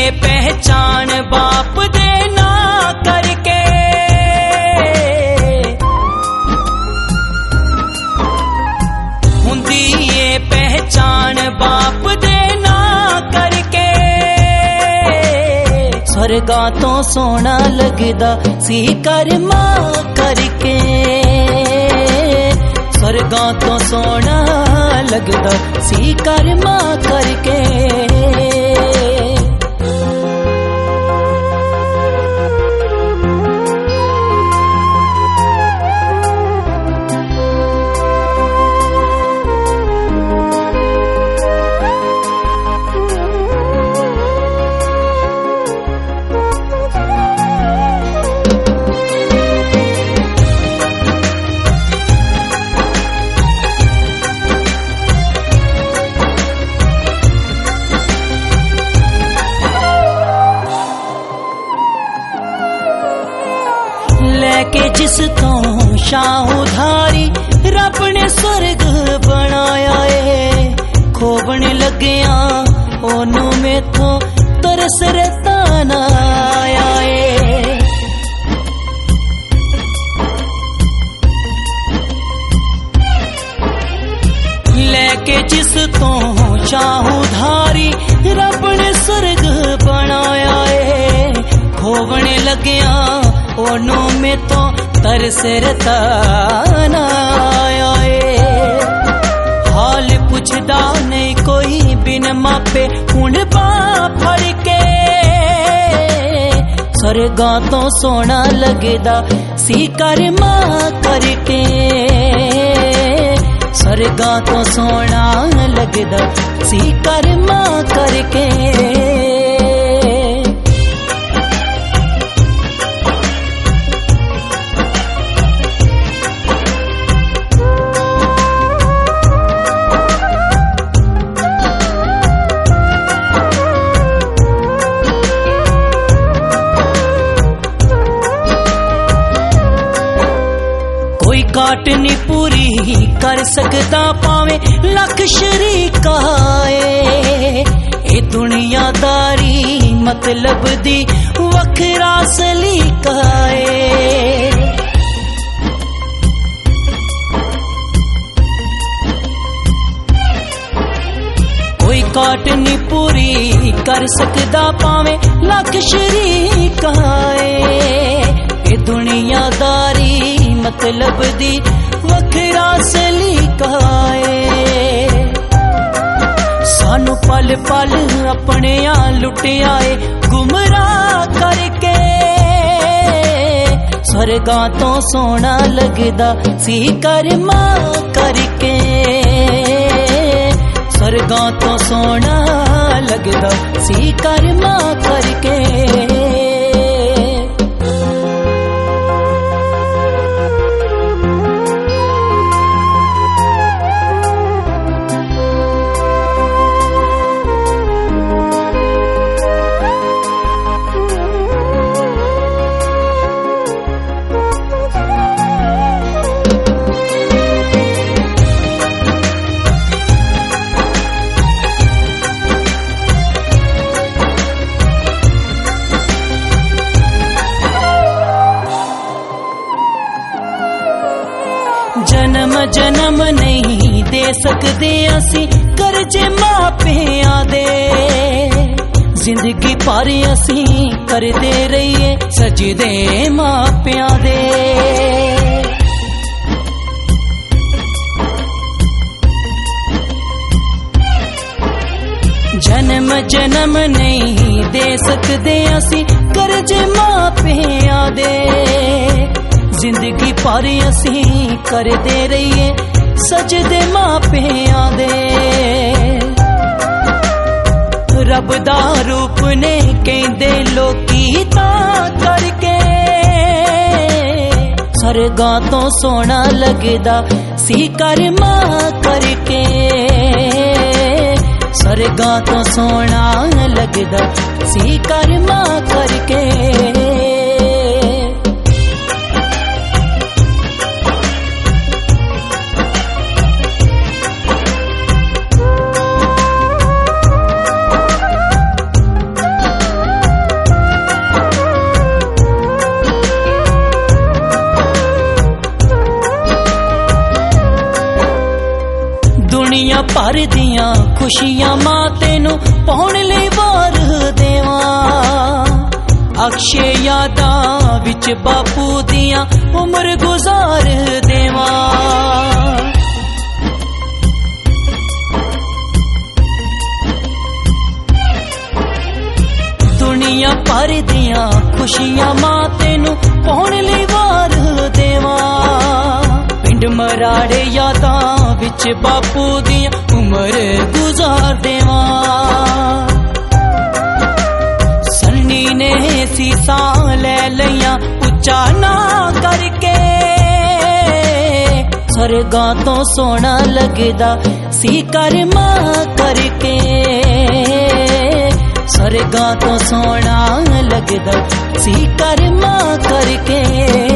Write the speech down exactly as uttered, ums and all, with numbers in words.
ये पहचान बाप देना करके, हुंदी ये पहचान बाप देना करके। स्वर्गा तो सोना लगदा सी कर्मा करके, स्वर्गा तो सोना लगदा सी कर्मा करके। लेके जिस तो शाहूधारी रब ने स्वर्ग बनाया है, खोबने लग्या ओनू में तो तरस रताना आया है। लेके जिस तो शाहूधारी रब ने स्वर्ग बनाया है, खोबने लग्या ओनू में तो तरस रताना आया है। हाल पुछदा नहीं कोई बिन मापे हुण पा फड़ के, स्वर्गा तो सोना लगदा सी कर्मा करके, स्वर्गा तो सोना लगदा सी कर्मा करके। कोई काट नी पूरी कर सकता पावे लख शरीका है, ए दुनियादारी मतलब दी वखरा सलीका है। कोई काट नी पूरी कर सकता पावे लख शरीका है, ए दुनियादारी मतलब दी वखरा सलीका है। सानू पल पल अपने आ लुटिया है गुमराह करके, स्वर्गा तो सोना लगदा सी कर्मा करके, स्वर्गा तो सोना लगदा सी कर्मा करके। जन्म जन्म नहीं दे सकते असी करजे मापिया दे, जिंदगी भर असी करते रहिए सजदे मापिया दे। जन्म जन्म नहीं दे सकते असी करजे मापिया दे, जिंदगी भर असी करते रहिए सजदे मापिया दे। रब दा रूप ने कहंदे लोकी तां करके, स्वर्गा तो सोना लगदा सी कर्मा करके, स्वर्गा तो सोना लगदा सी कर्मा करके। ਭਰ ਦੀਆਂ ਖੁਸ਼ੀਆਂ ਮਾਂ ਤੈਨੂੰ ਪਾਉਣ ਲਈ ਵਾਰ ਦੇਵਾਂ। ਅਕਸ਼ੇ ਯਾਦਾਂ ਵਿੱਚ ਬਾਪੂ ਦੀਆਂ ਉਮਰ ਗੁਜ਼ਾਰ ਦੇਵਾਂ। ਦੁਨੀਆ ਭਰ ਦੀਆਂ ਖੁਸ਼ੀਆਂ ਮਾਂ ਤੈਨੂੰ ਪਾਉਣ ਲਈ ਵਾਰ ਦੇਵਾਂ। ਪਿੰਡ ਮਰਾੜੇ ਯਾਦਾਂ ਵਿੱਚ ਬਾਪੂ ਦੀਆਂ ਉਮਰ ਗੁਜ਼ਾਰ ਦੇਵਾਂ। ਸੰਨੀ ਨੇ ਸੀਸਾਂ ਲੈ ਲਈਆਂ ਉੱਚਾ ਨਾ ਕਰਕੇ, ਸਰਗਾਂ ਤੋਂ ਸੋਹਣਾ ਲੱਗਦਾ ਸੀ ਕਰਮਾ ਕਰਕੇ। ਸਰਗਾਂ ਤੋਂ ਸੋਹਣਾ ਲੱਗਦਾ ਸੀ ਕਰਮਾ ਕਰਕੇ।